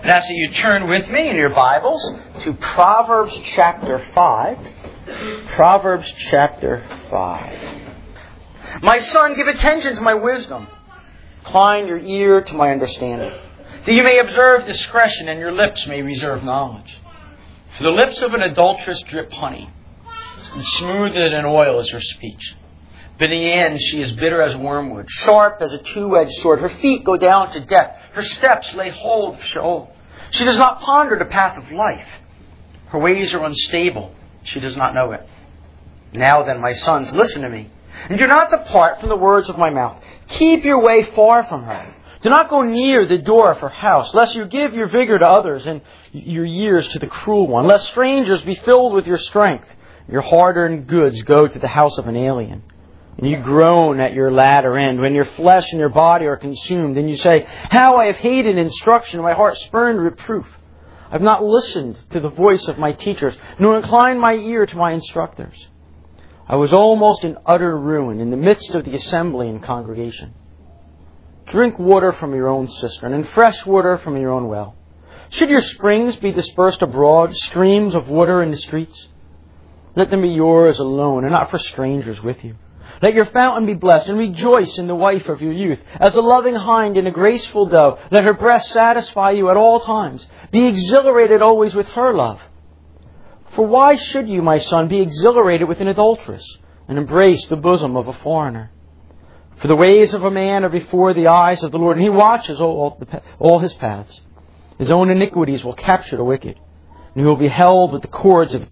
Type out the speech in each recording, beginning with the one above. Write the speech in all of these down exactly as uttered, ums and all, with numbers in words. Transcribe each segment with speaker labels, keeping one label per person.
Speaker 1: And ask that you turn with me in your Bibles to Proverbs chapter five. Proverbs chapter five. My son, give attention to my wisdom. Incline your ear to my understanding. That you may observe discretion and your lips may reserve knowledge. For the lips of an adulteress drip honey, and smoother than oil is her speech. But in the end she is bitter as wormwood, sharp as a two-edged sword. Her feet go down to death. Her steps lay hold of Sheol. She does not ponder the path of life. Her ways are unstable. She does not know it. Now then, my sons, listen to me, and do not depart from the words of my mouth. Keep your way far from her. Do not go near the door of her house, lest you give your vigor to others and your years to the cruel one. Lest strangers be filled with your strength. Your hard-earned goods go to the house of an alien. And you groan at your latter end, when your flesh and your body are consumed. And you say, how I have hated instruction, my heart spurned reproof. I have not listened to the voice of my teachers, nor inclined my ear to my instructors. I was almost in utter ruin in the midst of the assembly and congregation. Drink water from your own cistern, and fresh water from your own well. Should your springs be dispersed abroad, streams of water in the streets? Let them be yours alone, and not for strangers with you. Let your fountain be blessed, and rejoice in the wife of your youth. As a loving hind in a graceful doe, let her breast satisfy you at all times. Be exhilarated always with her love. For why should you, my son, be exhilarated with an adulteress, and embrace the bosom of a foreigner? For the ways of a man are before the eyes of the Lord, and He watches all, the, all his paths. His own iniquities will capture the wicked, and he will be held with the cords of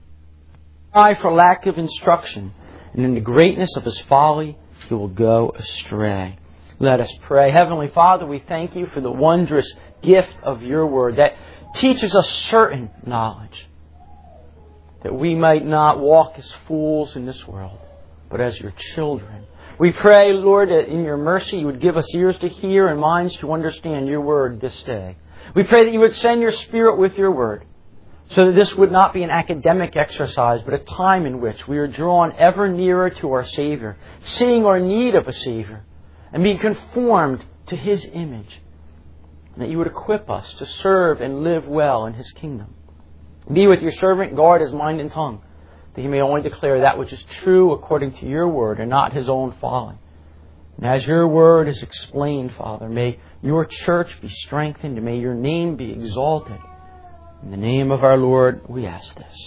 Speaker 1: eye for lack of instruction, and in the greatness of his folly he will go astray. Let us pray. Heavenly Father, we thank you for the wondrous gift of your word that teaches us certain knowledge, that we might not walk as fools in this world, but as your children. We pray, Lord, that in your mercy you would give us ears to hear and minds to understand your word this day. We pray that you would send your Spirit with your word, so that this would not be an academic exercise, but a time in which we are drawn ever nearer to our Savior, seeing our need of a Savior, and being conformed to His image. And that you would equip us to serve and live well in His kingdom. Be with your servant, guard his mind and tongue, that he may only declare that which is true according to your word and not his own folly. And as your word is explained, Father, may your church be strengthened and may your name be exalted. In the name of our Lord, we ask this.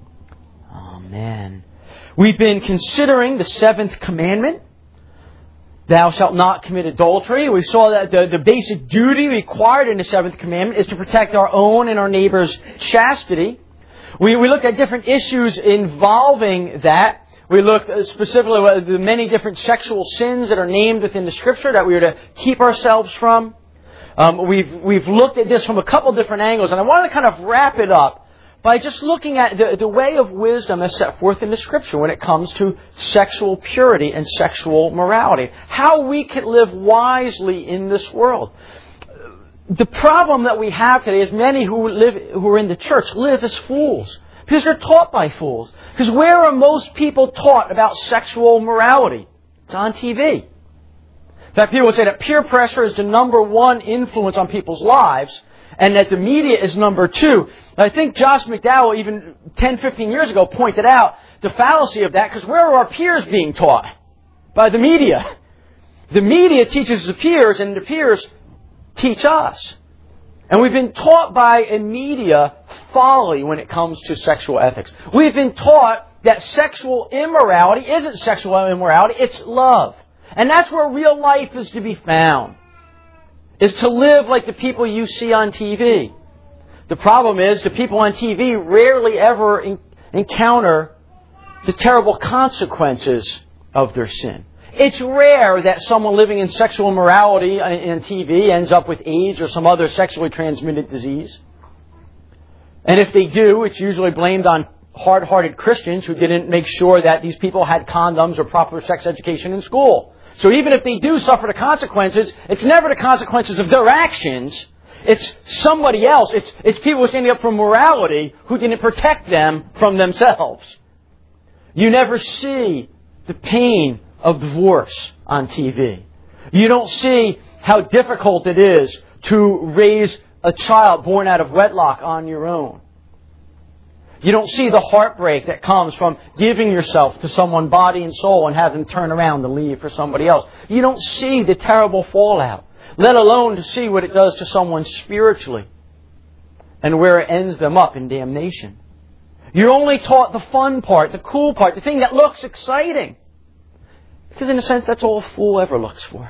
Speaker 1: Amen. We've been considering the seventh commandment. Thou shalt not commit adultery. We saw that the, the basic duty required in the seventh commandment is to protect our own and our neighbor's chastity. We, we looked at different issues involving that. We looked specifically at the many different sexual sins that are named within the Scripture that we are to keep ourselves from. Um, we've we've looked at this from a couple different angles, and I want to kind of wrap it up by just looking at the, the way of wisdom as set forth in the Scripture when it comes to sexual purity and sexual morality. How we can live wisely in this world. The problem that we have today is many who live who are in the church live as fools because they're taught by fools. Because where are most people taught about sexual morality? It's on T V. In fact, people would say that peer pressure is the number one influence on people's lives and that the media is number two. I think Josh McDowell, even ten, fifteen years ago, pointed out the fallacy of that because where are our peers being taught? By the media. The media teaches the peers and the peers teach us. And we've been taught by a media folly when it comes to sexual ethics. We've been taught that sexual immorality isn't sexual immorality, it's love. And that's where real life is to be found. Is to live like the people you see on T V. The problem is the people on T V rarely ever in- encounter the terrible consequences of their sin. It's rare that someone living in sexual immorality on T V ends up with AIDS or some other sexually transmitted disease. And if they do, it's usually blamed on hard-hearted Christians who didn't make sure that these people had condoms or proper sex education in school. So even if they do suffer the consequences, it's never the consequences of their actions. It's somebody else. It's, it's people standing up for morality who didn't protect them from themselves. You never see the pain of divorce on T V. You don't see how difficult it is to raise a child born out of wedlock on your own. You don't see the heartbreak that comes from giving yourself to someone body and soul and have them turn around and leave for somebody else. You don't see the terrible fallout, let alone to see what it does to someone spiritually and where it ends them up in damnation. You're only taught the fun part, the cool part, the thing that looks exciting. Because in a sense, that's all a fool ever looks for.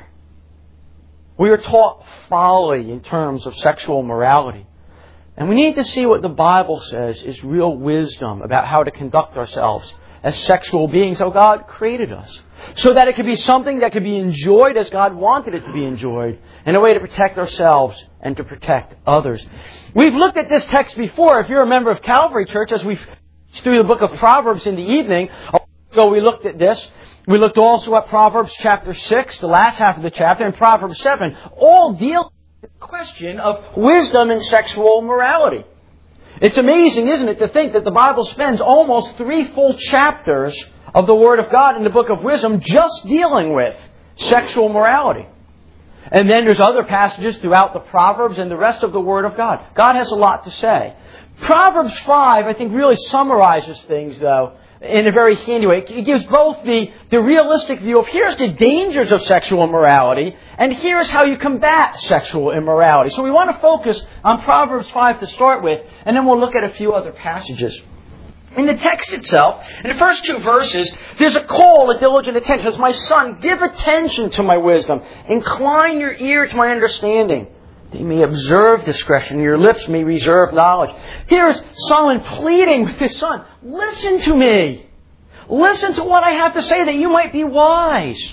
Speaker 1: We are taught folly in terms of sexual morality. And we need to see what the Bible says is real wisdom about how to conduct ourselves as sexual beings, how God created us. So that it could be something that could be enjoyed as God wanted it to be enjoyed, in a way to protect ourselves and to protect others. We've looked at this text before. If you're a member of Calvary Church, as we've through the book of Proverbs in the evening, a while ago we looked at this. We looked also at Proverbs chapter six, the last half of the chapter, and Proverbs seven, all deal with the question of wisdom and sexual morality. It's amazing, isn't it, to think that the Bible spends almost three full chapters of the Word of God in the book of wisdom just dealing with sexual morality. And then there's other passages throughout the Proverbs and the rest of the Word of God. God has a lot to say. Proverbs five, I think, really summarizes things, though, in a very handy way. It gives both the, the realistic view of here's the dangers of sexual immorality, and here's how you combat sexual immorality. So we want to focus on Proverbs five to start with, and then we'll look at a few other passages. In the text itself, in the first two verses, there's a call to diligent attention. It says, "My son, give attention to my wisdom. Incline your ear to my understanding. That you may observe discretion. Your lips may reserve knowledge." Here's Solomon pleading with his son. Listen to me. Listen to what I have to say that you might be wise.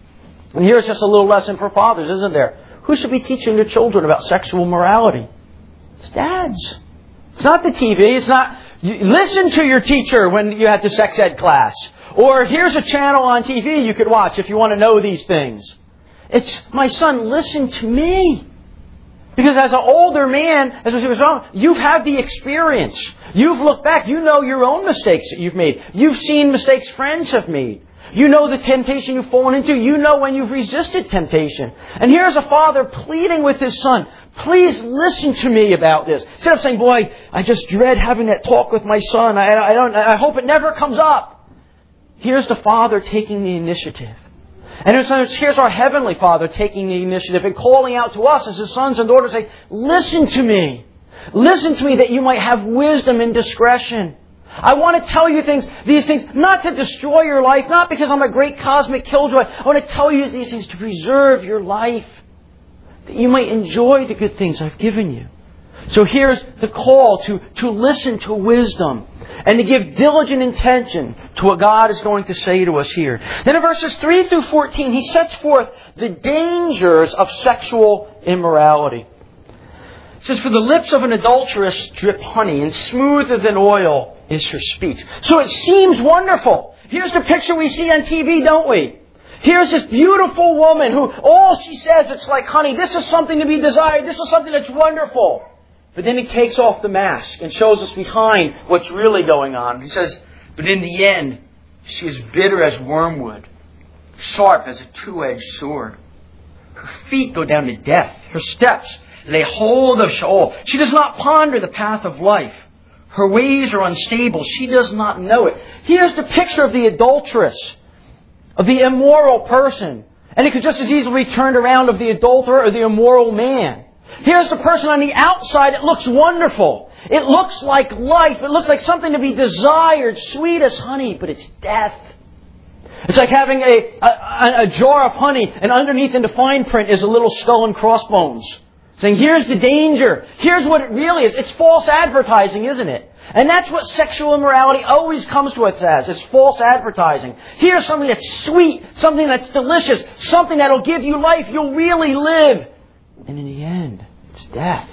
Speaker 1: And here's just a little lesson for fathers, isn't there? Who should be teaching their children about sexual morality? It's dads. It's not the T V. It's not... You listen to your teacher when you have the sex ed class. Or here's a channel on T V you could watch if you want to know these things. It's, my son, listen to me. Because as an older man, as I was wrong, you've had the experience. You've looked back. You know your own mistakes that you've made. You've seen mistakes friends have made. You know the temptation you've fallen into. You know when you've resisted temptation. And here's a father pleading with his son. Please listen to me about this. Instead of saying, boy, I just dread having that talk with my son. I, I don't. I hope it never comes up. Here's the father taking the initiative. And here's our Heavenly Father taking the initiative and calling out to us as His sons and daughters, saying, listen to me. Listen to me that you might have wisdom and discretion. I want to tell you things, these things, not to destroy your life, not because I'm a great cosmic killjoy. I want to tell you these things to preserve your life, that you might enjoy the good things I've given you. So here's the call to, to listen to wisdom and to give diligent attention to what God is going to say to us here. Then in verses three through fourteen, He sets forth the dangers of sexual immorality. It says, "For the lips of an adulteress drip honey, and smoother than oil is her speech." So it seems wonderful. Here's the picture we see on T V, don't we? Here's this beautiful woman who all she says, it's like honey. This is something to be desired. This is something that's wonderful. But then He takes off the mask and shows us behind what's really going on. He says, but in the end, she is bitter as wormwood, sharp as a two-edged sword. Her feet go down to death. Her steps lay hold of Sheol. She does not ponder the path of life. Her ways are unstable. She does not know it. Here's the picture of the adulteress, of the immoral person. And it could just as easily be turned around of the adulterer or the immoral man. Here's the person on the outside. It looks wonderful. It looks like life. It looks like something to be desired, sweet as honey, but it's death. It's like having a, a, a jar of honey, and underneath in the fine print is a little skull and crossbones. Saying, here's the danger. Here's what it really is. It's false advertising, isn't it? And that's what sexual immorality always comes to us as. It's false advertising. Here's something that's sweet, something that's delicious, something that'll give you life. You'll really live. And in the end, it's death.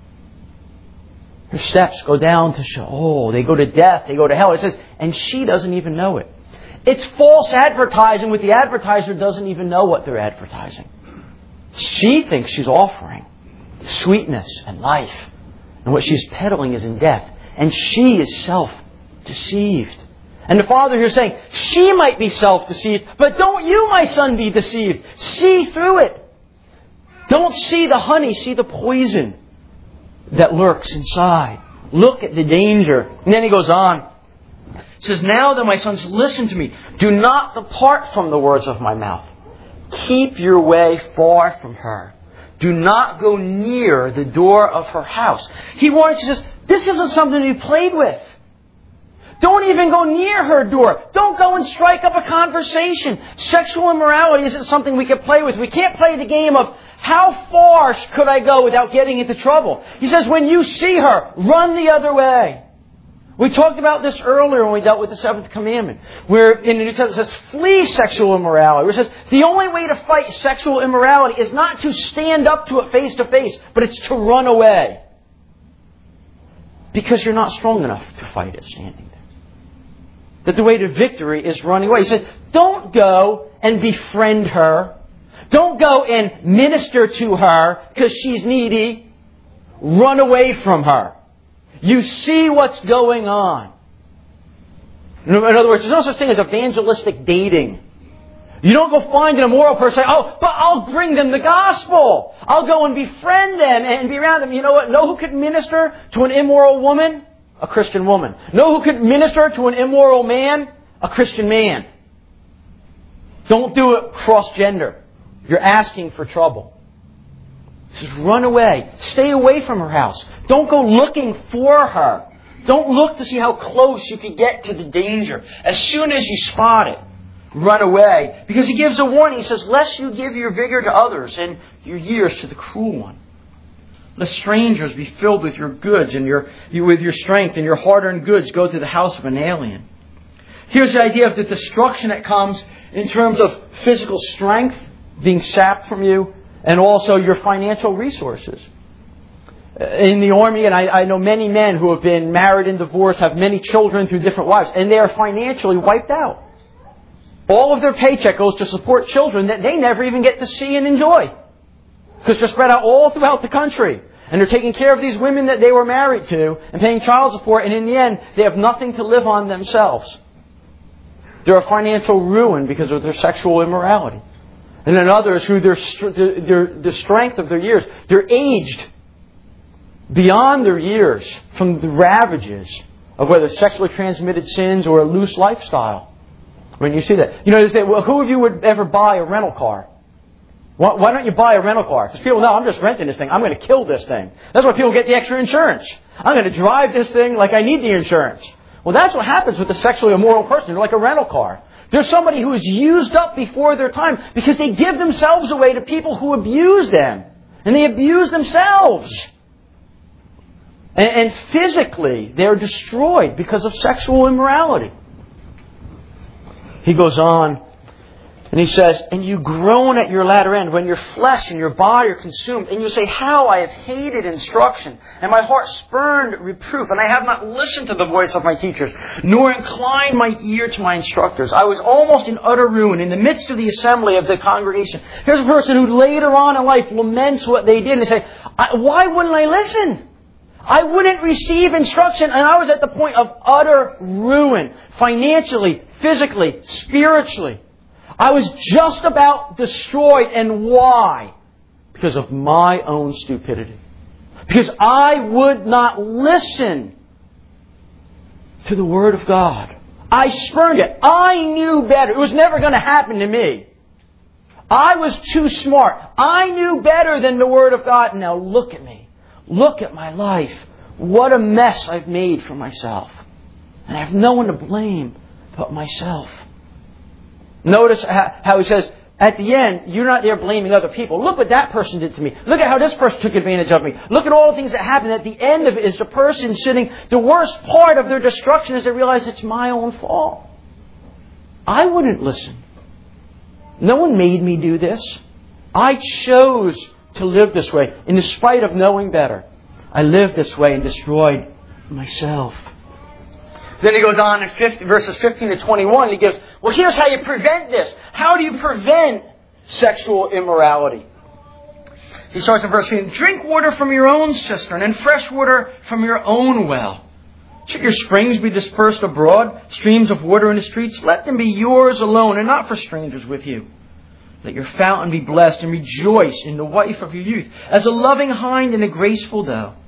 Speaker 1: Her steps go down to Sheol. They go to death. They go to hell. It says, and she doesn't even know it. It's false advertising with the advertiser doesn't even know what they're advertising. She thinks she's offering sweetness and life. And what she's peddling is in death. And she is self-deceived. And the Father here is saying, she might be self-deceived, but don't you, my son, be deceived. See through it. Don't see the honey, see the poison. that lurks inside. Look at the danger. And then he goes on. He says, now then, my sons, listen to me. Do not depart from the words of my mouth. Keep your way far from her. Do not go near the door of her house. He warns, he says, this isn't something to be played with. Don't even go near her door. Don't go and strike up a conversation. Sexual immorality isn't something we can play with. We can't play the game of how far could I go without getting into trouble. He says, when you see her, run the other way. We talked about this earlier when we dealt with the seventh commandment, where in the New Testament it says, flee sexual immorality. Where it says, the only way to fight sexual immorality is not to stand up to it face to face, but it's to run away. Because you're not strong enough to fight it standing there. That the way to victory is running away. He said, don't go and befriend her. Don't go and minister to her because she's needy. Run away from her. You see what's going on. In other words, there's no such thing as evangelistic dating. You don't go find an immoral person and say, oh, but I'll bring them the gospel. I'll go and befriend them and be around them. You know what? Know who could minister to an immoral woman? A Christian woman. Know who could minister to an immoral man? A Christian man. Don't do it cross-gender. You're asking for trouble. He says, run away. Stay away from her house. Don't go looking for her. Don't look to see how close you can get to the danger. As soon as you spot it, run away. Because he gives a warning. He says, lest you give your vigor to others and your years to the cruel one. Let strangers be filled with your goods and your with your strength, and your hard-earned goods go to the house of an alien. Here's the idea of the destruction that comes in terms of physical strength being sapped from you, and also your financial resources. In the army, and I, I know many men who have been married and divorced, have many children through different wives, and they are financially wiped out. All of their paycheck goes to support children that they never even get to see and enjoy. Because they're spread out all throughout the country. And they're taking care of these women that they were married to and paying child support, and in the end, they have nothing to live on themselves. They're a financial ruin because of their sexual immorality. And then others who their, their, the strength of their years, they're aged beyond their years from the ravages of whether sexually transmitted sins or a loose lifestyle. When you see that. You know, they say, well, who of you would ever buy a rental car? Why, why don't you buy a rental car? Because people know, I'm just renting this thing. I'm going to kill this thing. That's why people get the extra insurance. I'm going to drive this thing like I need the insurance. Well, that's what happens with a sexually immoral person. They're like a rental car. There's somebody who is used up before their time because they give themselves away to people who abuse them. And they abuse themselves. And, and physically, they're destroyed because of sexual immorality. He goes on, and he says, and you groan at your latter end when your flesh and your body are consumed. And you say, how I have hated instruction, and my heart spurned reproof, and I have not listened to the voice of my teachers, nor inclined my ear to my instructors. I was almost in utter ruin in the midst of the assembly of the congregation. Here's a person who later on in life laments what they did and they say, why wouldn't I listen? I wouldn't receive instruction, and I was at the point of utter ruin, financially, physically, spiritually. I was just about destroyed. And why? Because of my own stupidity. Because I would not listen to the Word of God. I spurned it. I knew better. It was never going to happen to me. I was too smart. I knew better than the Word of God. Now look at me. Look at my life. What a mess I've made for myself. And I have no one to blame but myself. Notice how he says, at the end, you're not there blaming other people. Look what that person did to me. Look at how this person took advantage of me. Look at all the things that happened. At the end of it is the person sitting, the worst part of their destruction is they realize it's my own fault. I wouldn't listen. No one made me do this. I chose to live this way in spite of knowing better. I lived this way and destroyed myself. Then he goes on in fifty, verses fifteen to twenty-one. He gives, well, here's how you prevent this. How do you prevent sexual immorality? He starts in verse fifteen. Drink water from your own cistern and fresh water from your own well. Should your springs be dispersed abroad, streams of water in the streets? Let them be yours alone and not for strangers with you. Let your fountain be blessed and rejoice in the wife of your youth, as a loving hind and a graceful doe.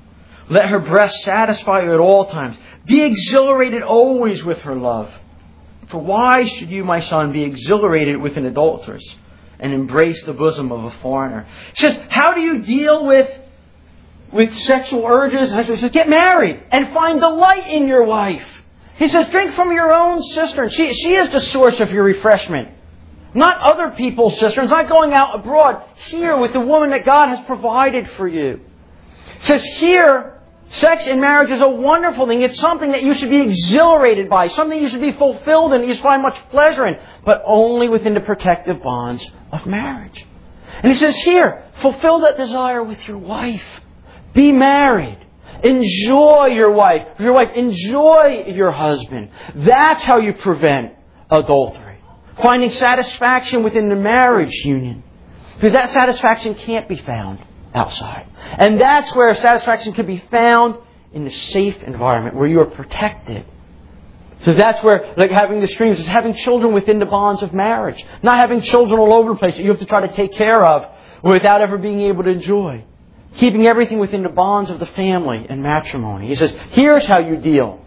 Speaker 1: Let her breast satisfy you at all times. Be exhilarated always with her love. For why should you, my son, be exhilarated with an adulteress and embrace the bosom of a foreigner? It says, how do you deal with, with sexual urges? And he says, get married and find delight in your wife. He says, drink from your own cistern. She, she is the source of your refreshment. Not other people's cisterns, not going out abroad. Here with the woman that God has provided for you. It says here, sex in marriage is a wonderful thing. It's something that you should be exhilarated by. Something you should be fulfilled in. You should find much pleasure in. But only within the protective bonds of marriage. And he says here, fulfill that desire with your wife. Be married. Enjoy your wife. Your wife, enjoy your husband. That's how you prevent adultery. Finding satisfaction within the marriage union. Because that satisfaction can't be found outside. And that's where satisfaction can be found in the safe environment where you are protected. So that's where, like having the streams, is having children within the bonds of marriage. Not having children all over the place that you have to try to take care of without ever being able to enjoy. Keeping everything within the bonds of the family and matrimony. He says, here's how you deal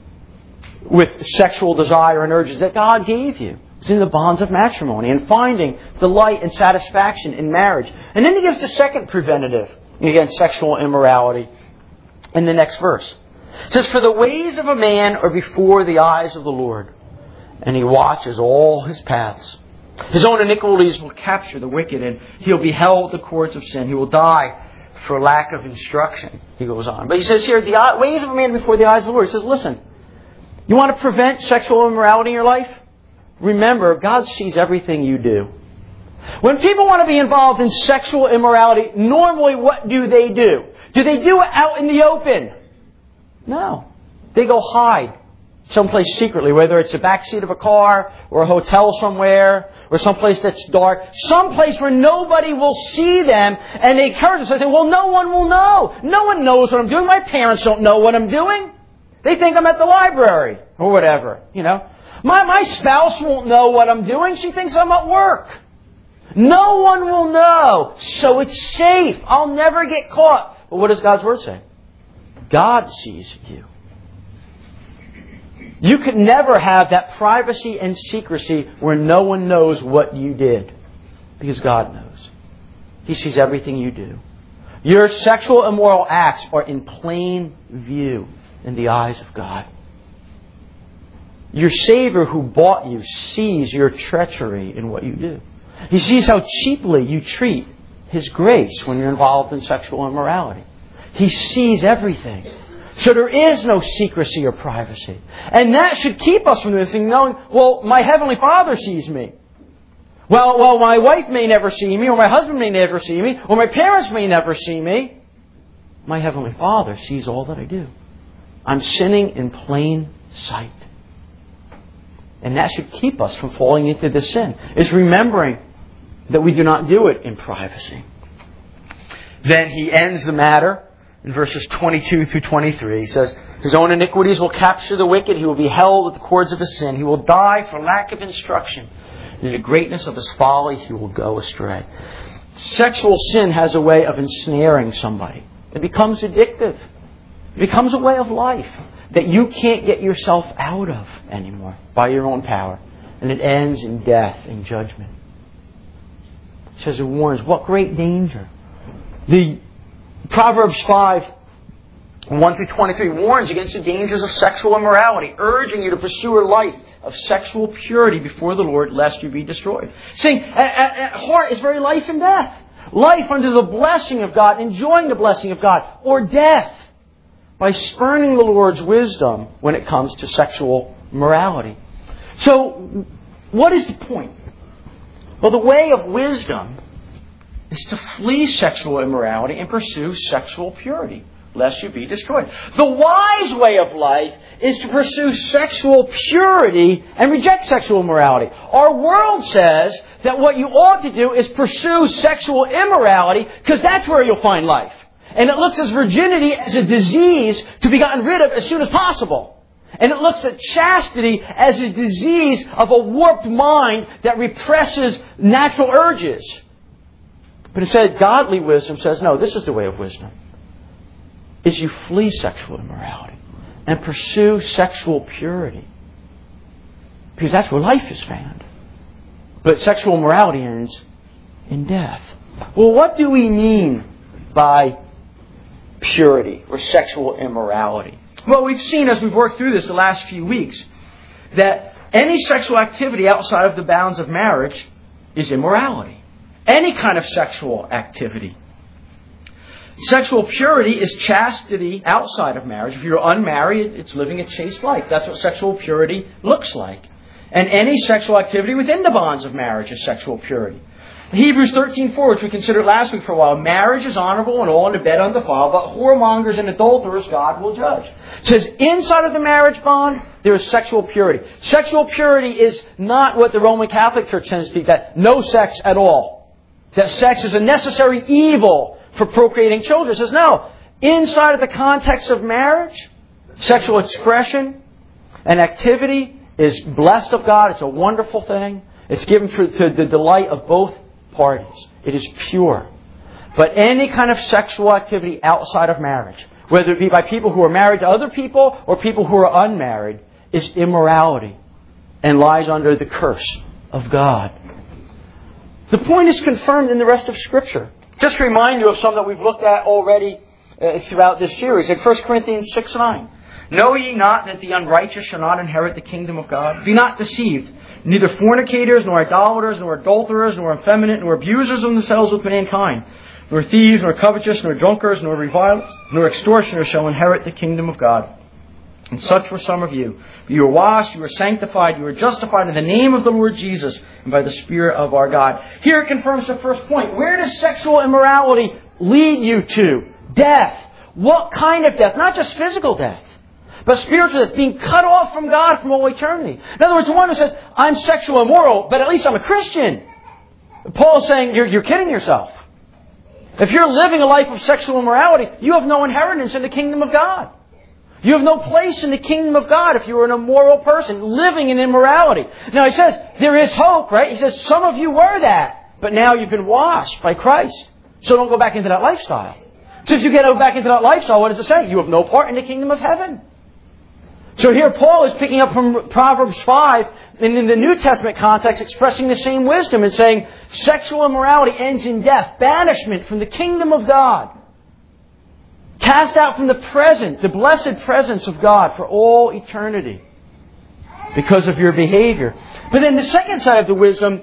Speaker 1: with sexual desire and urges that God gave you. It's in the bonds of matrimony and finding delight and satisfaction in marriage. And then he gives the second preventative against sexual immorality in the next verse. It says, for the ways of a man are before the eyes of the Lord, and He watches all his paths. His own iniquities will capture the wicked, and he'll be held the cords of sin. He will die for lack of instruction, he goes on. But he says here, the ways of a man before the eyes of the Lord. He says, listen, you want to prevent sexual immorality in your life? Remember, God sees everything you do. When people want to be involved in sexual immorality, normally what do they do? Do they do it out in the open? No. They go hide someplace secretly, whether it's the backseat of a car or a hotel somewhere or someplace that's dark. Someplace where nobody will see them, and they encourage us. They say, well, no one will know. No one knows what I'm doing. My parents don't know what I'm doing. They think I'm at the library or whatever, you know. My, my spouse won't know what I'm doing. She thinks I'm at work. No one will know. So it's safe. I'll never get caught. But what does God's Word say? God sees you. You could never have that privacy and secrecy where no one knows what you did. Because God knows. He sees everything you do. Your sexual immoral acts are in plain view in the eyes of God. Your Savior who bought you sees your treachery in what you do. He sees how cheaply you treat His grace when you're involved in sexual immorality. He sees everything. So there is no secrecy or privacy. And that should keep us from this thing, knowing, well, my Heavenly Father sees me. Well, well, my wife may never see me, or my husband may never see me, or my parents may never see me. My Heavenly Father sees all that I do. I'm sinning in plain sight. And that should keep us from falling into this sin, is remembering that we do not do it in privacy. Then he ends the matter in verses twenty-two through twenty-three. He says, his own iniquities will capture the wicked. He will be held with the cords of his sin. He will die for lack of instruction. In the greatness of his folly, he will go astray. Sexual sin has a way of ensnaring somebody. It becomes addictive. It becomes a way of life that you can't get yourself out of anymore by your own power. And it ends in death and judgment. It says it warns, what great danger. The Proverbs five, one through twenty-three warns against the dangers of sexual immorality, urging you to pursue a life of sexual purity before the Lord, lest you be destroyed. Saying, at, at, at heart is very life and death. Life under the blessing of God, enjoying the blessing of God, or death by spurning the Lord's wisdom when it comes to sexual morality. So, what is the point? Well, the way of wisdom is to flee sexual immorality and pursue sexual purity, lest you be destroyed. The wise way of life is to pursue sexual purity and reject sexual immorality. Our world says that what you ought to do is pursue sexual immorality because that's where you'll find life. And it looks at virginity as a disease to be gotten rid of as soon as possible. And it looks at chastity as a disease of a warped mind that represses natural urges. But instead, godly wisdom says, no, this is the way of wisdom. is you flee sexual immorality and pursue sexual purity. Because that's where life is found. But sexual immorality ends in death. Well, what do we mean by purity or sexual immorality? Well, we've seen as we've worked through this the last few weeks that any sexual activity outside of the bounds of marriage is immorality. Any kind of sexual activity. Sexual purity is chastity outside of marriage. If you're unmarried, it's living a chaste life. That's what sexual purity looks like. And any sexual activity within the bonds of marriage is sexual purity. Hebrews thirteen four, which we considered last week for a while, marriage is honorable and all in the bed undefiled, but whoremongers and adulterers God will judge. It says inside of the marriage bond, there is sexual purity. Sexual purity is not what the Roman Catholic Church tends to teach, that no sex at all. That sex is a necessary evil for procreating children. It says no. Inside of the context of marriage, sexual expression and activity is blessed of God. It's a wonderful thing. It's given for to the delight of both parties. It is pure. But any kind of sexual activity outside of marriage, whether it be by people who are married to other people or people who are unmarried, is immorality and lies under the curse of God. The point is confirmed in the rest of Scripture. Just to remind you of some that we've looked at already uh, throughout this series. In First Corinthians six nine. Know ye not that the unrighteous shall not inherit the kingdom of God? Be not deceived. Neither fornicators, nor idolaters, nor adulterers, nor effeminate, nor abusers of themselves with mankind, nor thieves, nor covetous, nor drunkards, nor revilers, nor extortioners shall inherit the kingdom of God. And such were some of you. You were washed, you were sanctified, you were justified in the name of the Lord Jesus and by the Spirit of our God. Here it confirms the first point. Where does sexual immorality lead you to? Death. What kind of death? Not just physical death, but spiritual death, being cut off from God from all eternity. In other words, the one who says, I'm sexual immoral, but at least I'm a Christian. Paul's saying, you're, you're kidding yourself. If you're living a life of sexual immorality, you have no inheritance in the kingdom of God. You have no place in the kingdom of God if you are an immoral person living in immorality. Now he says, there is hope, right? He says, some of you were that, but now you've been washed by Christ. So don't go back into that lifestyle. So if you get back into that lifestyle, what does it say? You have no part in the kingdom of heaven. So here Paul is picking up from Proverbs five, and in the New Testament context, expressing the same wisdom and saying, sexual immorality ends in death, banishment from the kingdom of God. Cast out from the present, the blessed presence of God for all eternity because of your behavior. But then the second side of the wisdom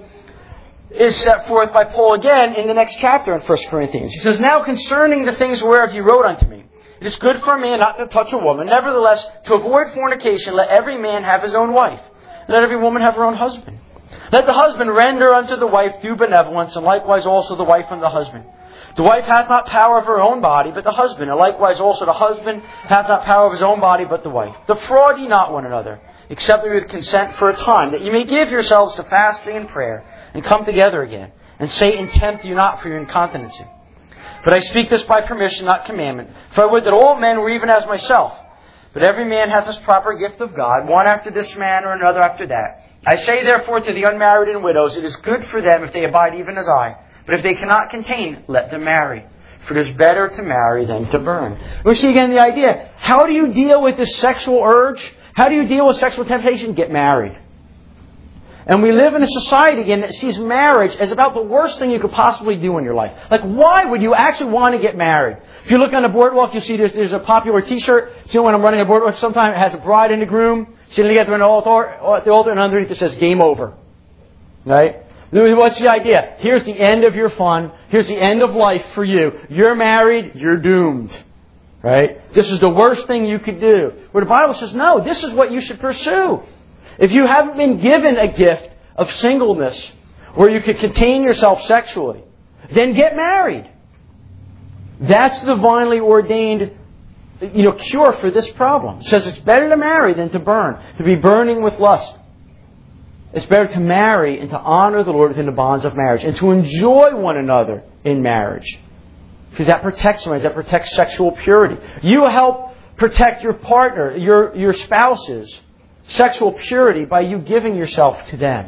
Speaker 1: is set forth by Paul again in the next chapter in First Corinthians. He says, now concerning the things whereof you wrote unto me, it is good for a man not to touch a woman. Nevertheless, to avoid fornication, let every man have his own wife. And let every woman have her own husband. Let the husband render unto the wife due benevolence, and likewise also the wife unto the husband. The wife hath not power of her own body, but the husband. And likewise also the husband hath not power of his own body, but the wife. Defraud ye not one another, except with consent for a time, that ye may give yourselves to fasting and prayer, and come together again. And Satan tempt you not for your incontinency. But I speak this by permission, not commandment. For I would that all men were even as myself. But every man hath his proper gift of God, one after this manner, another after that. I say therefore to the unmarried and widows, it is good for them if they abide even as I. But if they cannot contain, let them marry. For it is better to marry than to burn. We see again the idea. How do you deal with this sexual urge? How do you deal with sexual temptation? Get married. And we live in a society again that sees marriage as about the worst thing you could possibly do in your life. Like, why would you actually want to get married? If you look on the boardwalk, you'll see there's, there's a popular T-shirt. See, when I'm running a boardwalk, sometimes it has a bride and a groom sitting together on the altar, at the altar, and underneath it says "Game Over." Right? What's the idea? Here's the end of your fun. Here's the end of life for you. You're married. You're doomed. Right? This is the worst thing you could do. Where the Bible says, no, this is what you should pursue. If you haven't been given a gift of singleness where you could contain yourself sexually, then get married. That's the divinely ordained, you know, cure for this problem. It says it's better to marry than to burn, to be burning with lust. It's better to marry and to honor the Lord within the bonds of marriage and to enjoy one another in marriage. Because that protects marriage, that protects sexual purity. You help protect your partner, your, your spouse's sexual purity by you giving yourself to them.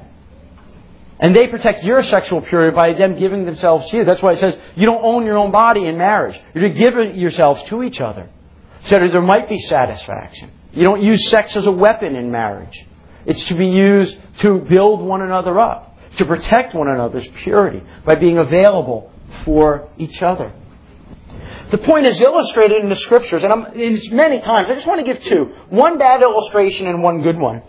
Speaker 1: And they protect your sexual purity by them giving themselves to you. That's why it says you don't own your own body in marriage. You're to give yourselves to each other.
Speaker 2: so that there might be satisfaction. You don't use sex as a weapon in marriage. It's to be used to build one another up, to protect one another's purity by being available for each other. The point is illustrated in the Scriptures, and I'm, it's many times. I just want to give two. One bad illustration and one good one.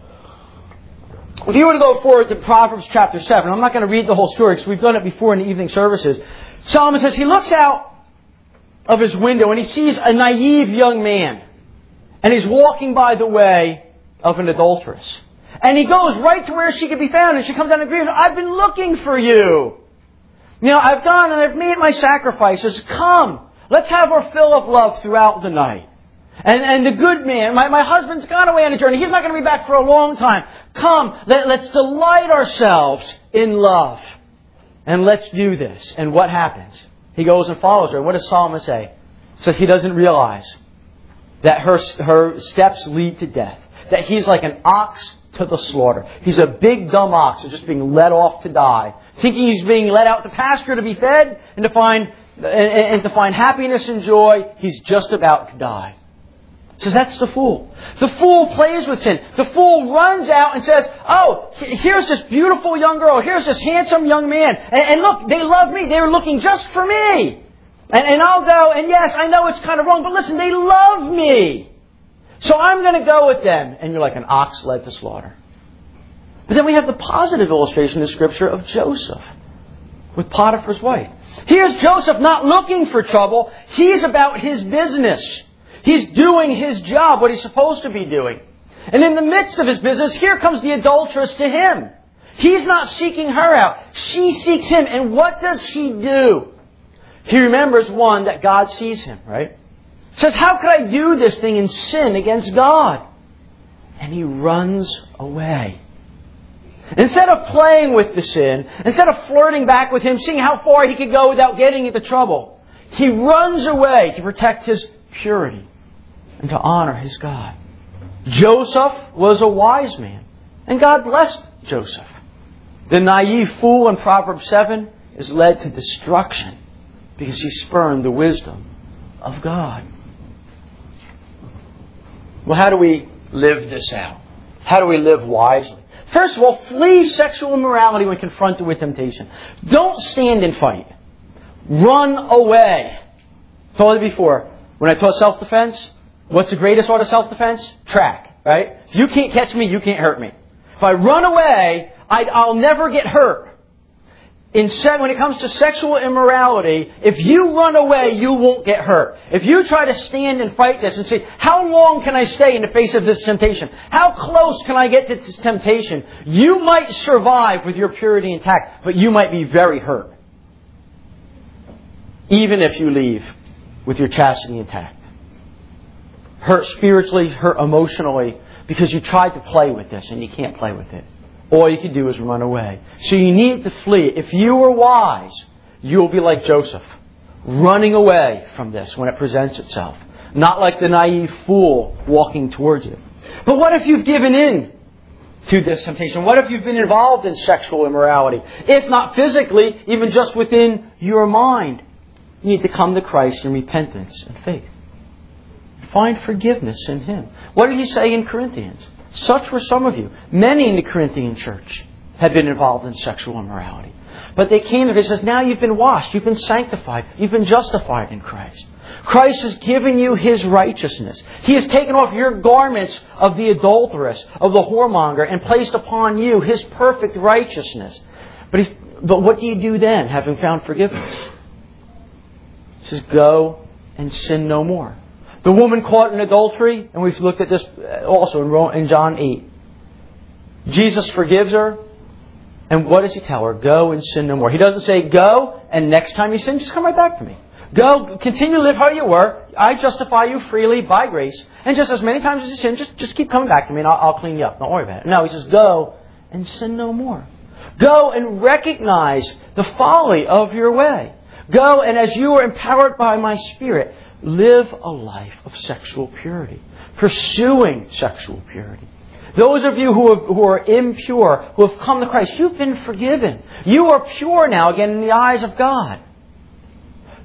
Speaker 2: If you were to go forward to Proverbs chapter seven, I'm not going to read the whole story because we've done it before in the evening services. Solomon says he looks out of his window and he sees a naive young man. And he's walking by the way of an adulteress. And he goes right to where she could be found. And she comes down and agrees, I've been looking for you. You know, I've gone and I've made my sacrifices. Come. Let's have our fill of love throughout the night. And, and the good man, my, my husband's gone away on a journey. He's not going to be back for a long time. Come, let, let's delight ourselves in love. And let's do this. And what happens? He goes and follows her. What does Solomon say? He says he doesn't realize that her, her steps lead to death. That he's like an ox to the slaughter. He's a big dumb ox that's just being let off to die. Thinking he's being let out to pasture to be fed and to find... And, and to find happiness and joy, he's just about to die. So that's the fool. The fool plays with sin. The fool runs out and says, oh, here's this beautiful young girl. Here's this handsome young man. And, and look, they love me. They were looking just for me. And, and I'll go, and yes, I know it's kind of wrong, but listen, they love me. So I'm going to go with them. And you're like an ox led to slaughter. But then we have the positive illustration in Scripture of Joseph with Potiphar's wife. Here's Joseph not looking for trouble. He's about his business. He's doing his job, what he's supposed to be doing. And in the midst of his business, here comes the adulteress to him. He's not seeking her out. She seeks him. And what does he do? He remembers, one, that God sees him, right? Says, how could I do this thing and sin against God? And he runs away. Instead of playing with the sin, instead of flirting back with him, seeing how far he could go without getting into trouble, he runs away to protect his purity and to honor his God. Joseph was a wise man, and God blessed Joseph. The naive fool in Proverbs seven is led to destruction because he spurned the wisdom of God. Well, how do we live this out? How do we live wisely? First of all, flee sexual immorality when confronted with temptation. Don't stand and fight. Run away. I told you before, when I taught self-defense, what's the greatest art of self-defense? Track, right? If you can't catch me, you can't hurt me. If I run away, I'd, I'll never get hurt. Instead, when it comes to sexual immorality, if you run away, you won't get hurt. If you try to stand and fight this and say, how long can I stay in the face of this temptation? How close can I get to this temptation? You might survive with your purity intact, but you might be very hurt. Even if you leave with your chastity intact. Hurt spiritually, hurt emotionally, because you tried to play with this and you can't play with it. All you can do is run away. So you need to flee. If you are wise, you will be like Joseph, running away from this when it presents itself. Not like the naive fool walking towards it. But what if you've given in to this temptation? What if you've been involved in sexual immorality? If not physically, even just within your mind. You need to come to Christ in repentance and faith. Find forgiveness in Him. What did He say in Corinthians? Such were some of you. Many in the Corinthian church had been involved in sexual immorality. But they came and He says, now you've been washed, you've been sanctified, you've been justified in Christ. Christ has given you His righteousness. He has taken off your garments of the adulteress, of the whoremonger, and placed upon you His perfect righteousness. But, he's, but what do you do then, having found forgiveness? He says, go and sin no more. The woman caught in adultery, and we've looked at this also in John eight. Jesus forgives her, and what does He tell her? Go and sin no more. He doesn't say, go, and next time you sin, just come right back to me. Go, continue to live how you were. I justify you freely by grace. And just as many times as you sin, just, just keep coming back to me, and I'll, I'll clean you up. Don't worry about it. No, He says, go and sin no more. Go and recognize the folly of your way. Go, and as you are empowered by my Spirit, live a life of sexual purity, pursuing sexual purity. Those of you who, have, who are impure, who have come to Christ, you've been forgiven. You are pure now again in the eyes of God.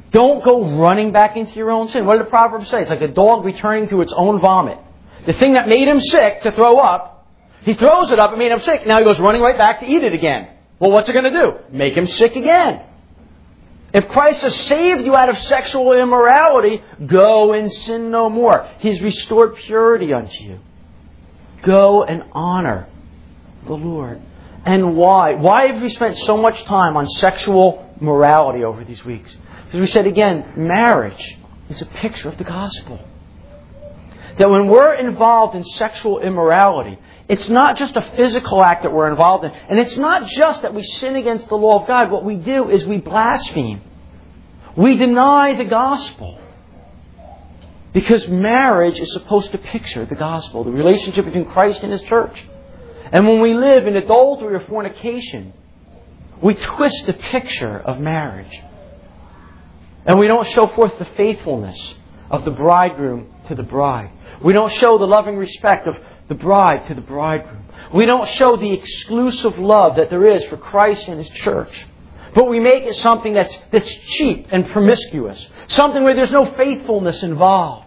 Speaker 2: Don't go running back into your own sin. What did the Proverbs say? It's like a dog returning to its own vomit. The thing that made him sick to throw up, he throws it up and made him sick. Now he goes running right back to eat it again. Well, what's it going to do? Make him sick again. If Christ has saved you out of sexual immorality, go and sin no more. He's restored purity unto you. Go and honor the Lord. And why? Why have we spent so much time on sexual morality over these weeks? Because we said again, marriage is a picture of the gospel. That when we're involved in sexual immorality, it's not just a physical act that we're involved in. And it's not just that we sin against the law of God. What we do is we blaspheme. We deny the gospel. Because marriage is supposed to picture the gospel, the relationship between Christ and His church. And when we live in adultery or fornication, we twist the picture of marriage. And we don't show forth the faithfulness of the bridegroom to the bride. We don't show the loving respect of the bride to the bridegroom. We don't show the exclusive love that there is for Christ and His church. But we make it something that's, that's cheap and promiscuous. Something where there's no faithfulness involved.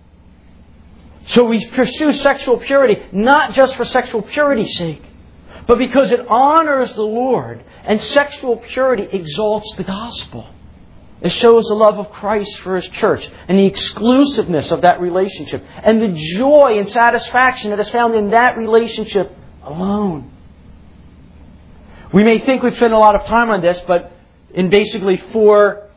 Speaker 2: So we pursue sexual purity not just for sexual purity's sake, but because it honors the Lord, and sexual purity exalts the gospel. It shows the love of Christ for His church and the exclusiveness of that relationship and the joy and satisfaction that is found in that relationship alone. We may think we've spent a lot of time on this, but in basically four,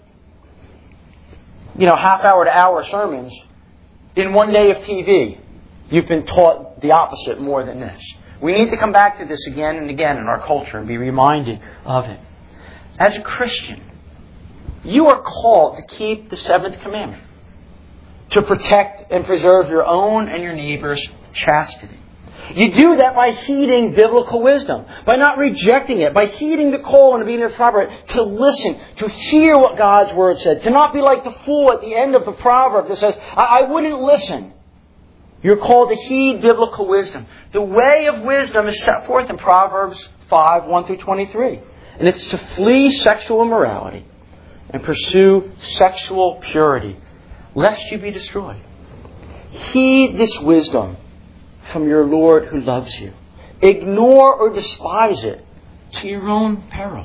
Speaker 2: you know, half hour to hour sermons, in one day of T V, you've been taught the opposite more than this. We need to come back to this again and again in our culture and be reminded of it. As a Christian, you are called to keep the seventh commandment, to protect and preserve your own and your neighbor's chastity. You do that by heeding biblical wisdom, by not rejecting it, by heeding the call and being a proverb, to listen, to hear what God's Word said, to not be like the fool at the end of the proverb that says, I, I wouldn't listen. You're called to heed biblical wisdom. The way of wisdom is set forth in Proverbs five, one through twenty-three. And it's to flee sexual immorality and pursue sexual purity, lest you be destroyed. Heed this wisdom from your Lord who loves you. Ignore or despise it to your own peril.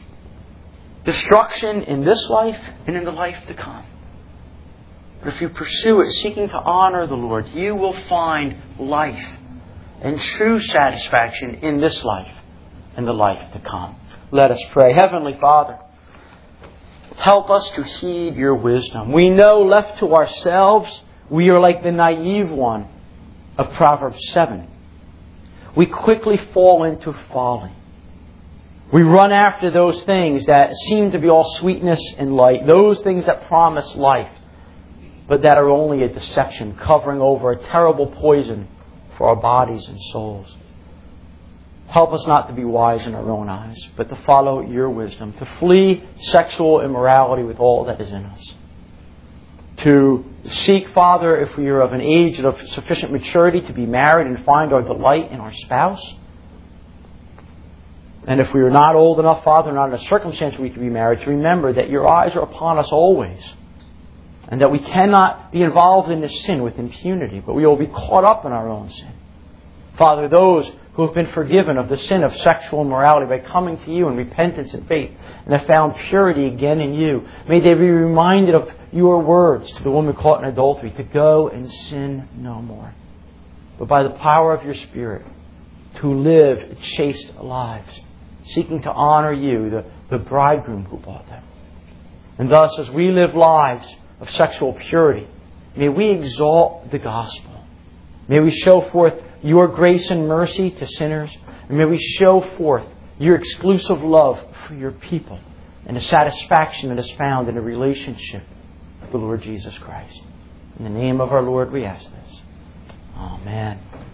Speaker 2: Destruction in this life and in the life to come. But if you pursue it, seeking to honor the Lord, you will find life and true satisfaction in this life and the life to come. Let us pray. Heavenly Father, help us to heed your wisdom. We know, left to ourselves, we are like the naive one of Proverbs seven. We quickly fall into folly. We run after those things that seem to be all sweetness and light, those things that promise life, but that are only a deception, covering over a terrible poison for our bodies and souls. Help us not to be wise in our own eyes, but to follow your wisdom, to flee sexual immorality with all that is in us. To seek, Father, if we are of an age of sufficient maturity to be married and find our delight in our spouse. And if we are not old enough, Father, not in a circumstance where we can be married, to remember that your eyes are upon us always. And that we cannot be involved in this sin with impunity, but we will be caught up in our own sin. Father, those who have been forgiven of the sin of sexual immorality by coming to you in repentance and faith, and have found purity again in you, may they be reminded of your words to the woman caught in adultery, to go and sin no more, but by the power of your Spirit, to live chaste lives, seeking to honor you, the, the bridegroom who bought them. And thus, as we live lives of sexual purity, may we exalt the gospel. May we show forth your grace and mercy to sinners. And may we show forth your exclusive love for your people and the satisfaction that is found in a relationship with the Lord Jesus Christ. In the name of our Lord we ask this. Amen.